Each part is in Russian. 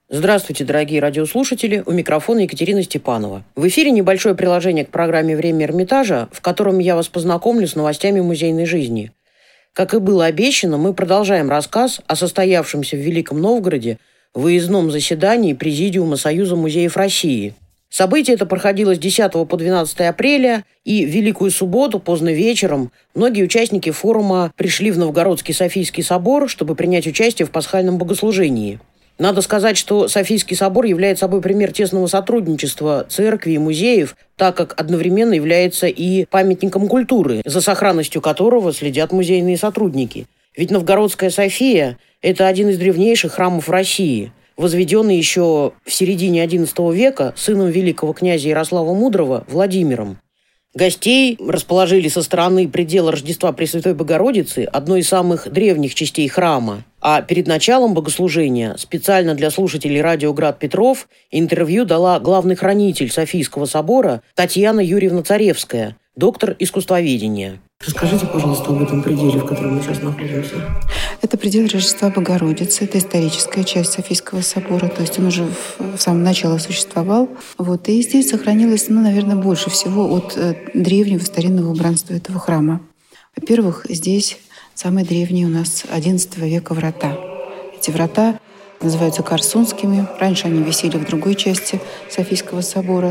Здравствуйте, дорогие радиослушатели, у микрофона Екатерина Степанова. В эфире небольшое приложение к программе «Время Эрмитажа», в котором я вас познакомлю с новостями музейной жизни. Как и было обещано, мы продолжаем рассказ о состоявшемся в Великом Новгороде выездном заседании Президиума Союза музеев России. Событие это проходило с 10 по 12 апреля, и в Великую субботу поздно вечером многие участники форума пришли в Новгородский Софийский собор, чтобы принять участие в пасхальном богослужении. Надо сказать, что Софийский собор является собой пример тесного сотрудничества церкви и музеев, так как одновременно является и памятником культуры, за сохранностью которого следят музейные сотрудники. Ведь Новгородская София – это один из древнейших храмов России, возведенный еще в середине XI века сыном великого князя Ярослава Мудрого Владимиром. Гостей расположили со стороны предела Рождества Пресвятой Богородицы, одной из самых древних частей храма. А перед началом богослужения специально для слушателей радио «Град Петров» интервью дала главный хранитель Софийского собора Татьяна Юрьевна Царевская, доктор искусствоведения. Расскажите, пожалуйста, об этом пределе, в котором мы сейчас находимся. Это предел Рождества Богородицы, это историческая часть Софийского собора, то есть он уже в самом начале существовал. И здесь сохранилось, наверное, больше всего от древнего старинного убранства этого храма. Во-первых, здесь самые древние у нас XI века врата. Эти врата называются Корсунскими. Раньше они висели в другой части Софийского собора.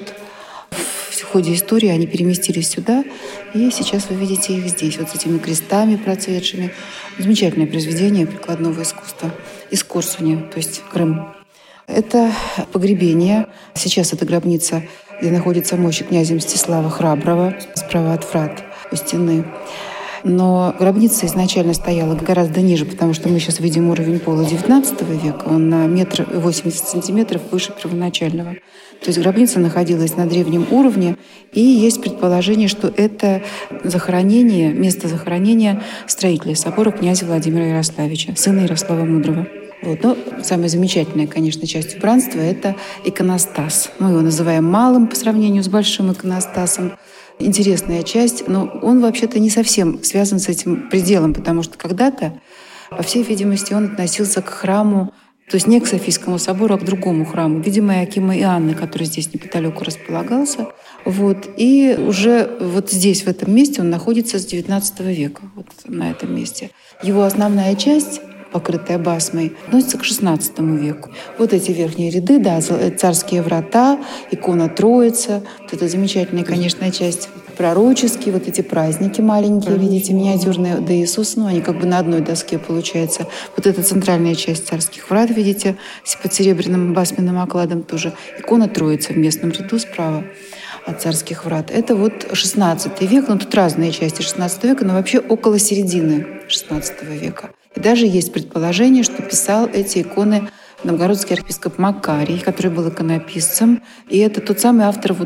В ходе истории они переместились сюда, и сейчас вы видите их здесь, вот с этими крестами процветшими. Замечательное произведение прикладного искусства из Корсуни, то есть Крым. Это погребение. Сейчас это гробница, где находится мощи князя Мстислава Храброго, справа от врат у стены. Но гробница изначально стояла гораздо ниже, потому что мы сейчас видим уровень пола XIX века. Он на 1,80 м выше первоначального. То есть гробница находилась на древнем уровне, и есть предположение, что это захоронение, место захоронения строителя собора князя Владимира Ярославича, сына Ярослава Мудрого. Но самая замечательная, конечно, часть убранства — это иконостас. Мы его называем малым по сравнению с большим иконостасом. Интересная часть, но он вообще-то не совсем связан с этим пределом, потому что когда-то, по всей видимости, он относился к храму, то есть не к Софийскому собору, а к другому храму, видимо, Иоакима и Анны, который здесь неподалеку располагался. И уже здесь, в этом месте, он находится с XIX века, на этом месте. Его основная часть, покрытая басмой, относится к XVI веку. Эти верхние ряды, царские врата, икона Троица. Это замечательная, конечно, часть. Пророческие, эти праздники маленькие, видите, миниатюрные до Иисуса, они как бы на одной доске получается. Это центральная часть царских врат, видите, под серебряным басменным окладом тоже. Икона Троицы в местном ряду справа от царских врат. Это XVI век, тут разные части XVI века, но вообще около середины XVI века. И даже есть предположение, что писал эти иконы новгородский архиепископ Макарий, который был иконописцем. И это тот самый автор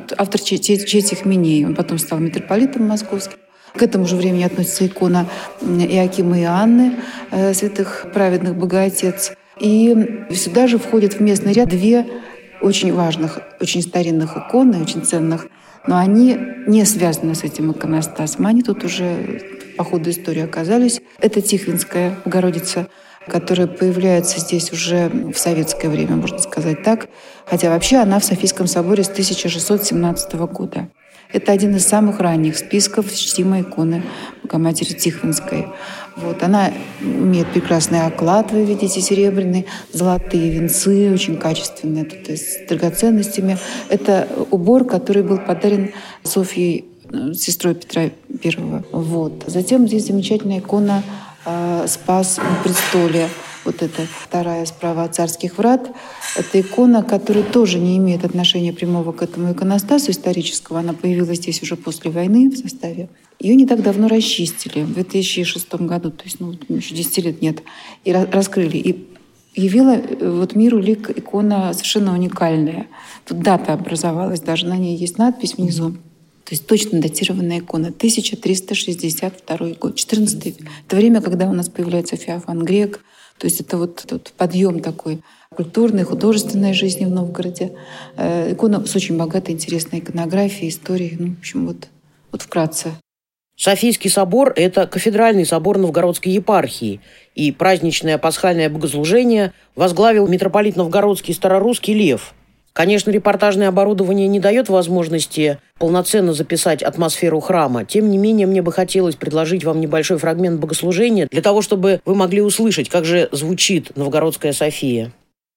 этих миней. Он потом стал митрополитом московским. К этому же времени относится икона Иоакима и Анны, святых праведных Богоотец. И сюда же входят в местный ряд две очень важных, очень старинных иконы, очень ценных, но они не связаны с этим иконостасом. Они тут уже по ходу истории оказались. Это Тихвинская Богородица, которая появляется здесь уже в советское время, можно сказать так. Хотя вообще она в Софийском соборе с 1617 года. Это один из самых ранних списков чтимой иконы Богоматери Тихвинской. Она имеет прекрасный оклад, вы видите, серебряный, золотые венцы, очень качественные, с драгоценностями. Это убор, который был подарен Софьей, сестрой Петра I. Затем здесь замечательная икона «Спас на престоле». Это вторая справа от царских врат. Это икона, которая тоже не имеет отношения прямого к этому иконостасу исторического. Она появилась здесь уже после войны в составе. Ее не так давно расчистили, в 2006 году, то есть еще 10 лет нет, и раскрыли. И явила миру лик икона совершенно уникальная. Тут дата образовалась, даже на ней есть надпись внизу. То есть точно датированная икона. 1362 год, 14 век. Это время, когда у нас появляется Феофан Грек. То есть это тот подъем такой культурной, художественной жизни в Новгороде. Икона с очень богатой, интересной иконографией, историей. В общем, вкратце. Софийский собор – это кафедральный собор Новгородской епархии, и праздничное пасхальное богослужение возглавил митрополит Новгородский Старорусский Лев. Конечно, репортажное оборудование не дает возможности полноценно записать атмосферу храма. Тем не менее, мне бы хотелось предложить вам небольшой фрагмент богослужения для того, чтобы вы могли услышать, как же звучит Новгородская София.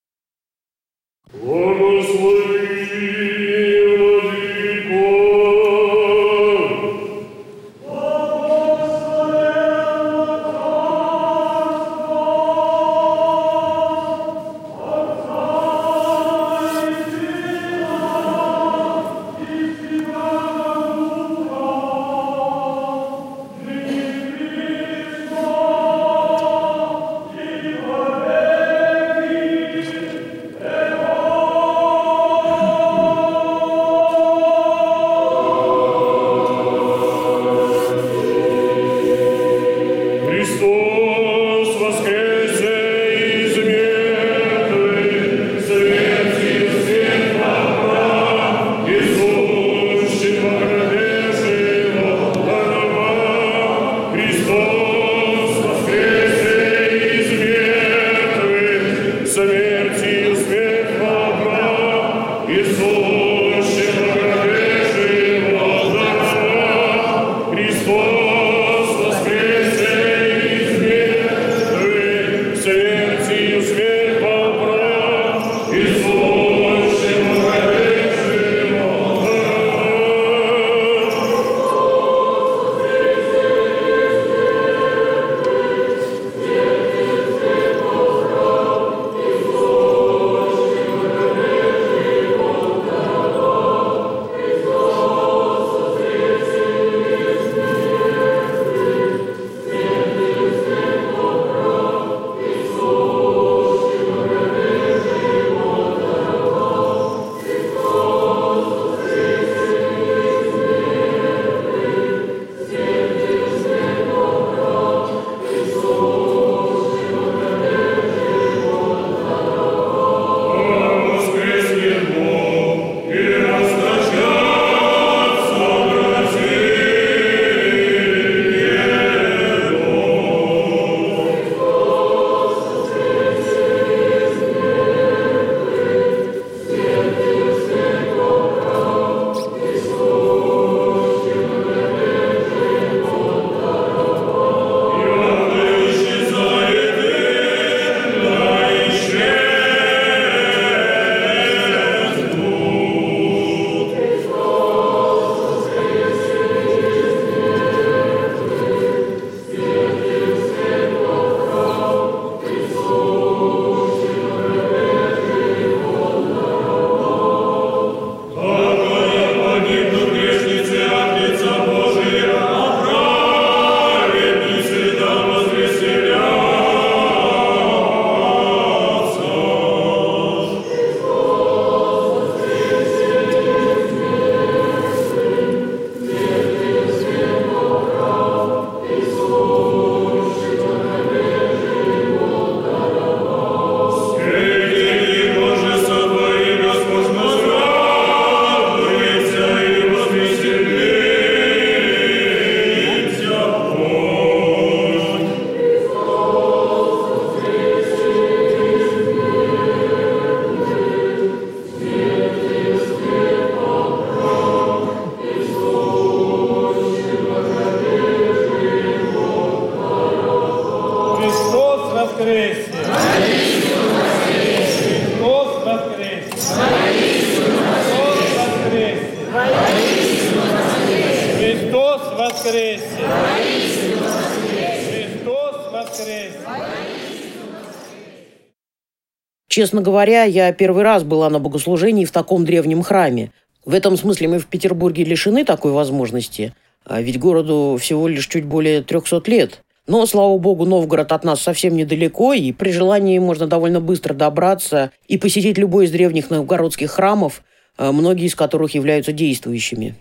Честно говоря, я первый раз была на богослужении в таком древнем храме. В этом смысле мы в Петербурге лишены такой возможности, ведь городу всего лишь чуть более 300 лет. Но, слава богу, Новгород от нас совсем недалеко, и при желании можно довольно быстро добраться и посетить любой из древних новгородских храмов, многие из которых являются действующими.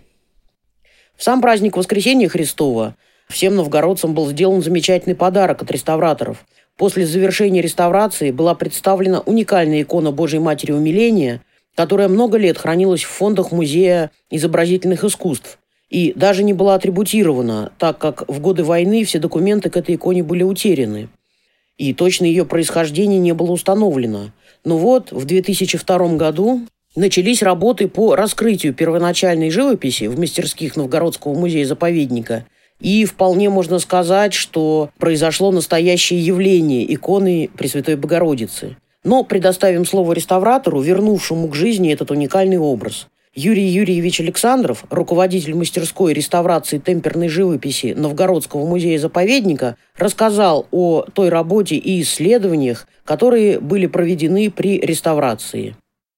В сам праздник Воскресения Христова всем новгородцам был сделан замечательный подарок от реставраторов. После завершения реставрации была представлена уникальная икона Божьей Матери Умиления, которая много лет хранилась в фондах Музея изобразительных искусств. и даже не была атрибутирована, так как в годы войны все документы к этой иконе были утеряны, и точно ее происхождение не было установлено. Но вот в 2002 году начались работы по раскрытию первоначальной живописи в мастерских Новгородского музея-заповедника, и вполне можно сказать, что произошло настоящее явление иконы Пресвятой Богородицы. Но предоставим слово реставратору, вернувшему к жизни этот уникальный образ. Юрий Юрьевич Александров, руководитель мастерской реставрации темперной живописи Новгородского музея-заповедника, рассказал о той работе и исследованиях, которые были проведены при реставрации.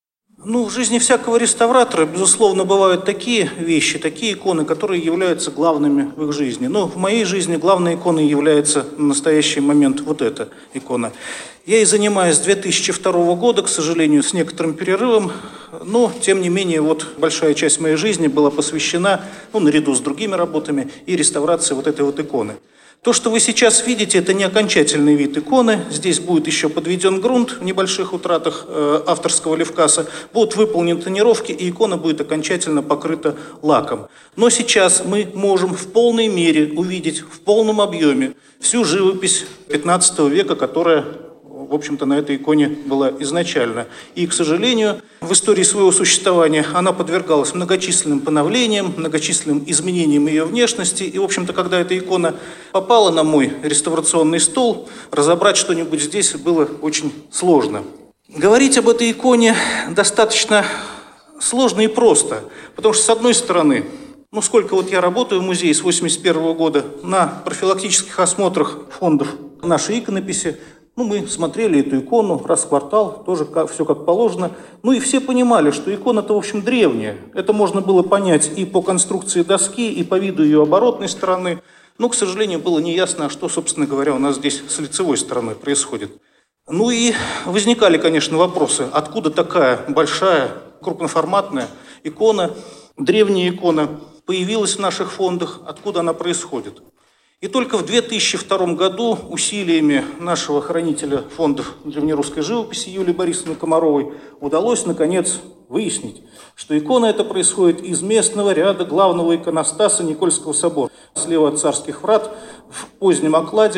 В жизни всякого реставратора, безусловно, бывают такие вещи, такие иконы, которые являются главными в их жизни. Но в моей жизни главной иконой является в настоящий момент вот эта икона. Я ей занимаюсь с 2002 года, к сожалению, с некоторым перерывом, но, тем не менее, большая часть моей жизни была посвящена, наряду с другими работами, и реставрации вот этой иконы. То, что вы сейчас видите, это не окончательный вид иконы. Здесь будет еще подведен грунт в небольших утратах авторского левкаса. Будут выполнены тонировки, и икона будет окончательно покрыта лаком. Но сейчас мы можем в полной мере увидеть, в полном объеме, всю живопись XV века, которая, в общем-то, на этой иконе была изначально. И, к сожалению, в истории своего существования она подвергалась многочисленным поновлениям, многочисленным изменениям ее внешности. И, в общем-то, когда эта икона попала на мой реставрационный стол, разобрать что-нибудь здесь было очень сложно. Говорить об этой иконе достаточно сложно и просто, потому что, с одной стороны, сколько я работаю в музее с 1981 года, на профилактических осмотрах фондов нашей иконописи, мы смотрели эту икону раз в квартал, тоже все как положено. И все понимали, что икона-то, в общем, древняя. Это можно было понять и по конструкции доски, и по виду ее оборотной стороны. Но, к сожалению, было неясно, что, собственно говоря, у нас здесь с лицевой стороной происходит. И возникали, конечно, вопросы, откуда такая большая, крупноформатная икона, древняя икона, появилась в наших фондах, откуда она происходит. И только в 2002 году усилиями нашего хранителя фондов древнерусской живописи Юлии Борисовны Комаровой удалось, наконец, выяснить, что икона эта происходит из местного ряда главного иконостаса Никольского собора, слева от Царских врат, в позднем окладе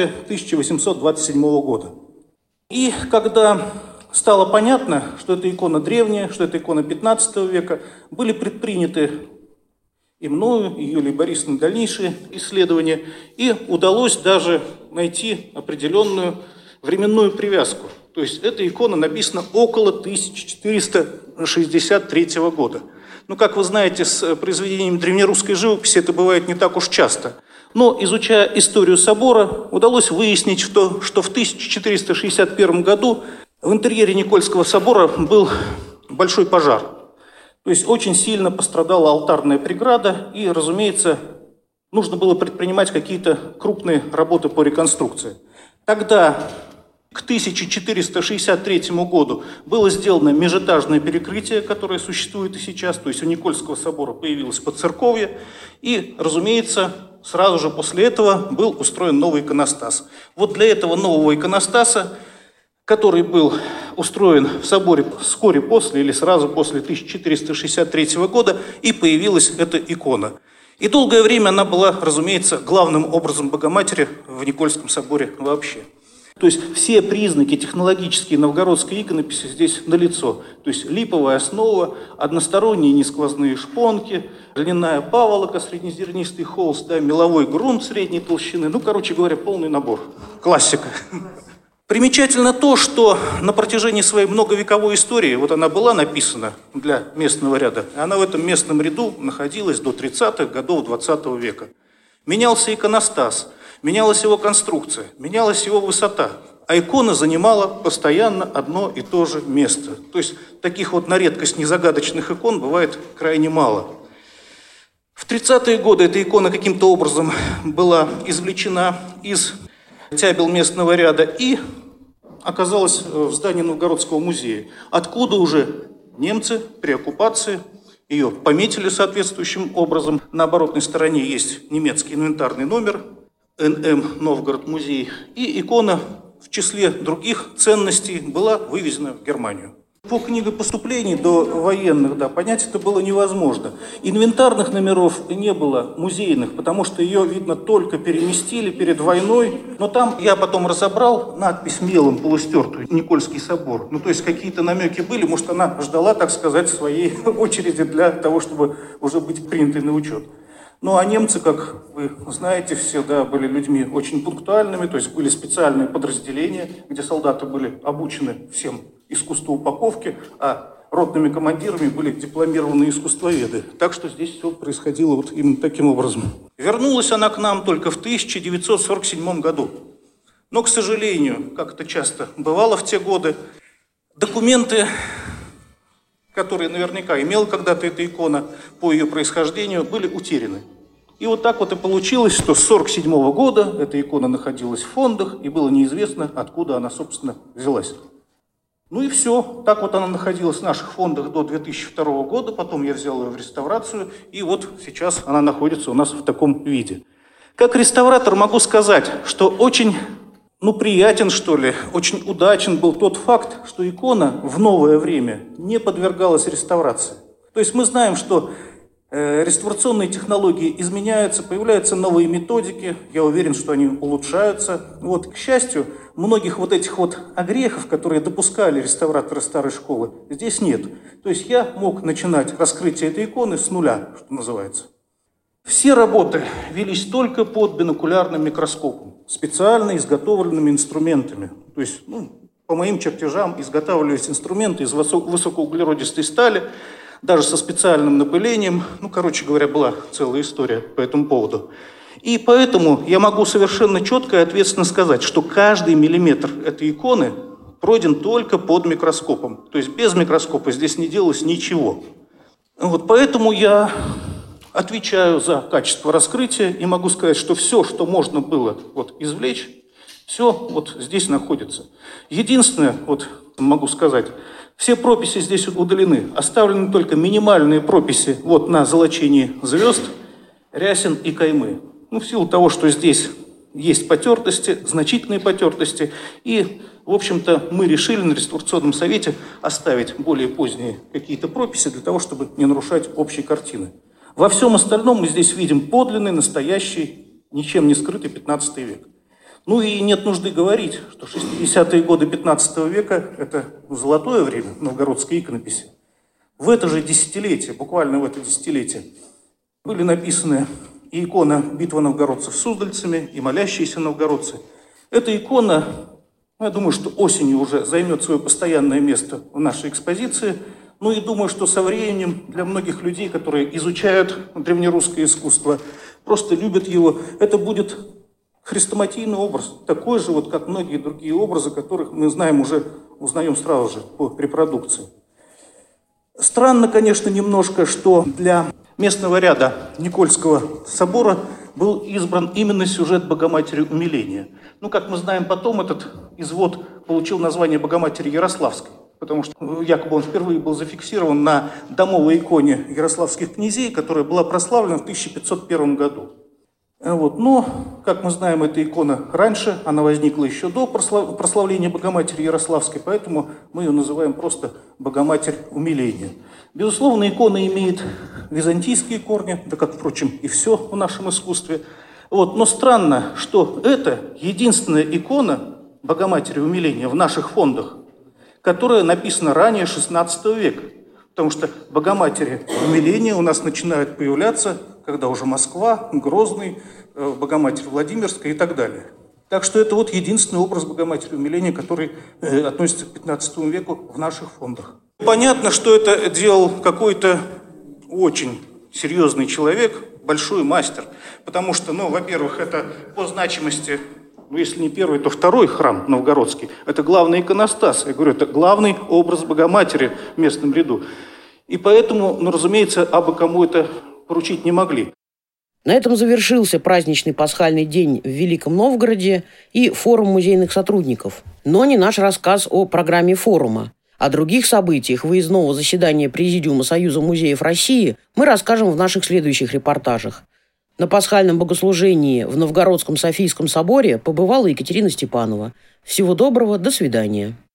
1827 года. И когда стало понятно, что эта икона древняя, что это икона XV века, были предприняты и мною, и Юлией Борисовной дальнейшие исследования, и удалось даже найти определенную временную привязку. То есть эта икона написана около 1463 года. Как вы знаете, с произведением древнерусской живописи это бывает не так уж часто. Но, изучая историю собора, удалось выяснить, что в 1461 году в интерьере Никольского собора был большой пожар. То есть очень сильно пострадала алтарная преграда, и, разумеется, нужно было предпринимать какие-то крупные работы по реконструкции. Тогда, к 1463 году, было сделано межэтажное перекрытие, которое существует и сейчас, то есть у Никольского собора появилось подцерковье, и, разумеется, сразу же после этого был устроен новый иконостас. Для этого нового иконостаса, который был устроен в соборе вскоре после или сразу после 1463 года, и появилась эта икона. И долгое время она была, разумеется, главным образом Богоматери в Никольском соборе вообще. То есть все признаки технологические новгородской иконописи здесь налицо. То есть липовая основа, односторонние несквозные шпонки, льняная паволока, среднезернистый холст, меловой грунт средней толщины. Короче говоря, полный набор. Классика. Примечательно то, что на протяжении своей многовековой истории, она была написана для местного ряда, она в этом местном ряду находилась до 30-х годов 20 века. Менялся иконостас, менялась его конструкция, менялась его высота, а икона занимала постоянно одно и то же место. То есть таких на редкость незагадочных икон бывает крайне мало. В 30-е годы эта икона каким-то образом была извлечена из тябел местного ряда и оказалась в здании Новгородского музея, откуда уже немцы при оккупации ее пометили соответствующим образом. На оборотной стороне есть немецкий инвентарный номер НМ Новгород музей, и икона в числе других ценностей была вывезена в Германию. По книгопоступлений до военных, понять это было невозможно. Инвентарных номеров не было, музейных, потому что ее, видно, только переместили перед войной. Но там я потом разобрал надпись мелом полустертую «Никольский собор». То есть какие-то намеки были, может, она ждала, так сказать, своей очереди для того, чтобы уже быть принятой на учет. Ну а немцы, как вы знаете, все были людьми очень пунктуальными, то есть были специальные подразделения, где солдаты были обучены всем искусству упаковки, а ротными командирами были дипломированные искусствоведы. Так что здесь все происходило именно таким образом. Вернулась она к нам только в 1947 году. Но, к сожалению, как это часто бывало в те годы, документы, которые наверняка имела когда-то эта икона по ее происхождению, были утеряны. И вот так и получилось, что с 1947 года эта икона находилась в фондах, и было неизвестно, откуда она, собственно, взялась. И все. Так она находилась в наших фондах до 2002 года, потом я взял ее в реставрацию, и сейчас она находится у нас в таком виде. Как реставратор могу сказать, что очень приятен, очень удачен был тот факт, что икона в новое время не подвергалась реставрации. То есть мы знаем, что реставрационные технологии изменяются, появляются новые методики, я уверен, что они улучшаются. К счастью, многих этих огрехов, которые допускали реставраторы старой школы, здесь нет. То есть я мог начинать раскрытие этой иконы с нуля, что называется. Все работы велись только под бинокулярным микроскопом, специально изготовленными инструментами. То есть, по моим чертежам изготавливались инструменты из высокоуглеродистой стали, даже со специальным напылением. Была целая история по этому поводу. И поэтому я могу совершенно четко и ответственно сказать, что каждый миллиметр этой иконы пройден только под микроскопом. То есть без микроскопа здесь не делалось ничего. Поэтому я отвечаю за качество раскрытия и могу сказать, что все, что можно было извлечь, все здесь находится. Единственное, могу сказать, все прописи здесь удалены. Оставлены только минимальные прописи на золочении звезд, рясен и каймы. В силу того, что здесь есть потертости, значительные потертости, и, в общем-то, мы решили на реставрационном совете оставить более поздние какие-то прописи для того, чтобы не нарушать общей картины. Во всем остальном мы здесь видим подлинный, настоящий, ничем не скрытый 15 век. И нет нужды говорить, что 60-е годы 15 века – это золотое время новгородской иконописи. В это же десятилетие, буквально в это десятилетие, были написаны и икона «Битва новгородцев с суздальцами», и «Молящиеся новгородцы». Эта икона, я думаю, что осенью уже займет свое постоянное место в нашей экспозиции. И думаю, что со временем для многих людей, которые изучают древнерусское искусство, просто любят его, это будет хрестоматийный образ, такой же, как многие другие образы, которых мы узнаем сразу же по репродукции. Странно, конечно, немножко, что для местного ряда Никольского собора был избран именно сюжет Богоматери умиления. Как мы знаем, потом этот извод получил название Богоматери Ярославской, потому что якобы он впервые был зафиксирован на домовой иконе ярославских князей, которая была прославлена в 1501 году. Но, как мы знаем, эта икона раньше, она возникла еще до прославления Богоматери Ярославской, поэтому мы ее называем просто Богоматерь умиления. Безусловно, икона имеет византийские корни, как, впрочем, и все в нашем искусстве. Но странно, что это единственная икона Богоматери умиления в наших фондах, которая написана ранее XVI века. Потому что Богоматери умиления у нас начинают появляться, когда уже Москва, Грозный, Богоматерь Владимирская и так далее. Так что это единственный образ Богоматери умиления, который относится к XV веку в наших фондах. Понятно, что это делал какой-то очень серьезный человек, большой мастер. Потому что, во-первых, это по значимости, если не первый, то второй храм новгородский. Это главный иконостас. Я говорю, это главный образ Богоматери в местном ряду. И поэтому, разумеется, абы кому это поручить не могли. На этом завершился праздничный пасхальный день в Великом Новгороде и форум музейных сотрудников. Но не наш рассказ о программе форума. О других событиях выездного заседания Президиума Союза музеев России мы расскажем в наших следующих репортажах. На пасхальном богослужении в Новгородском Софийском соборе побывала Екатерина Степанова. Всего доброго, до свидания.